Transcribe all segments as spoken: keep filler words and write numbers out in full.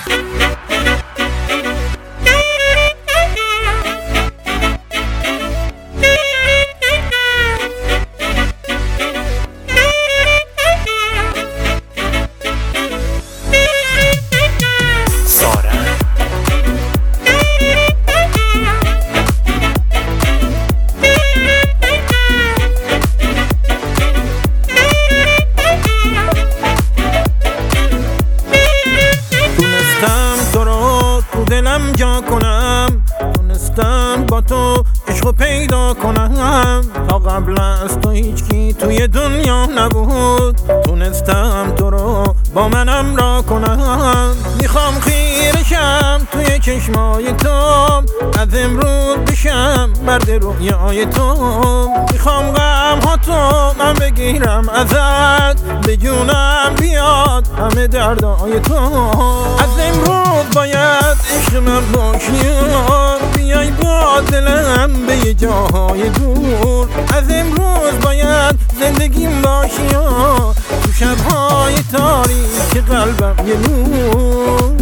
دلم جا کنم، تونستم با تو عشقو پیدا کنم. تا قبل از تو هیچکی توی دنیا نبود، تونستم تو رو با منم را کنم. میخوام خیرشم توی چشمای تو، از امروز بشم مرد رویای تو. میخوام غم ها تو من بگیرم ازت، به جونم بیاد همه دردای تو. از امروز باید عشق من باشی، بیای با دلم به یه جاهای دور. از امروز باید زندگیم باشی، تو شبهای تاریک قلبم یه نور.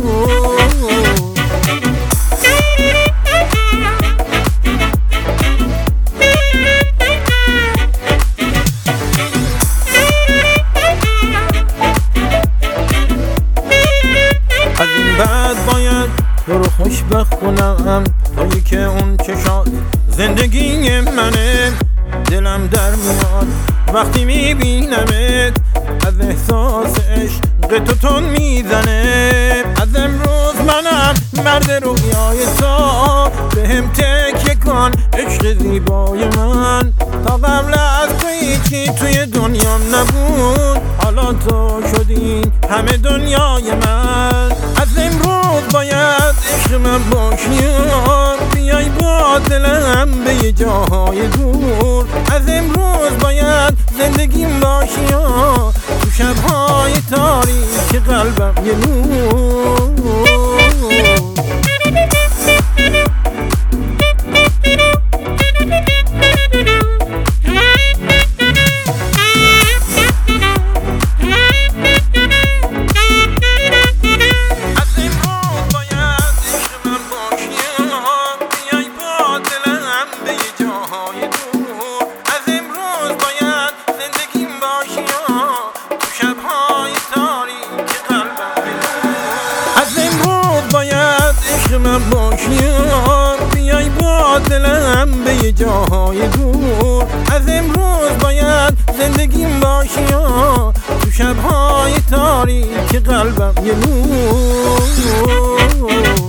از این بعد باید تو رو خوشبخت کنم، تویی که اون چشات زندگی منه. دلم در میاد وقتی میبینمت، از احساس عشق تو تون میزنه. از امروز منم مرد رویای تو، بهم تکیه کن عشق زیبای من. تا قبل از تو هیچی توی دنیام نبود، حالا تو شدی همه دنیای من. از امروز باید عشق من باشی، بیای با دلم به یه جاهای دور. از امروز باید زندگیم باشی، تو شبهای تاریک قلبم یه نور. من باشی، بیای با دلم به یه جاهای دور. از امروز باید زندگیم باشی، تو شبهای تاریک قلبم یه نور.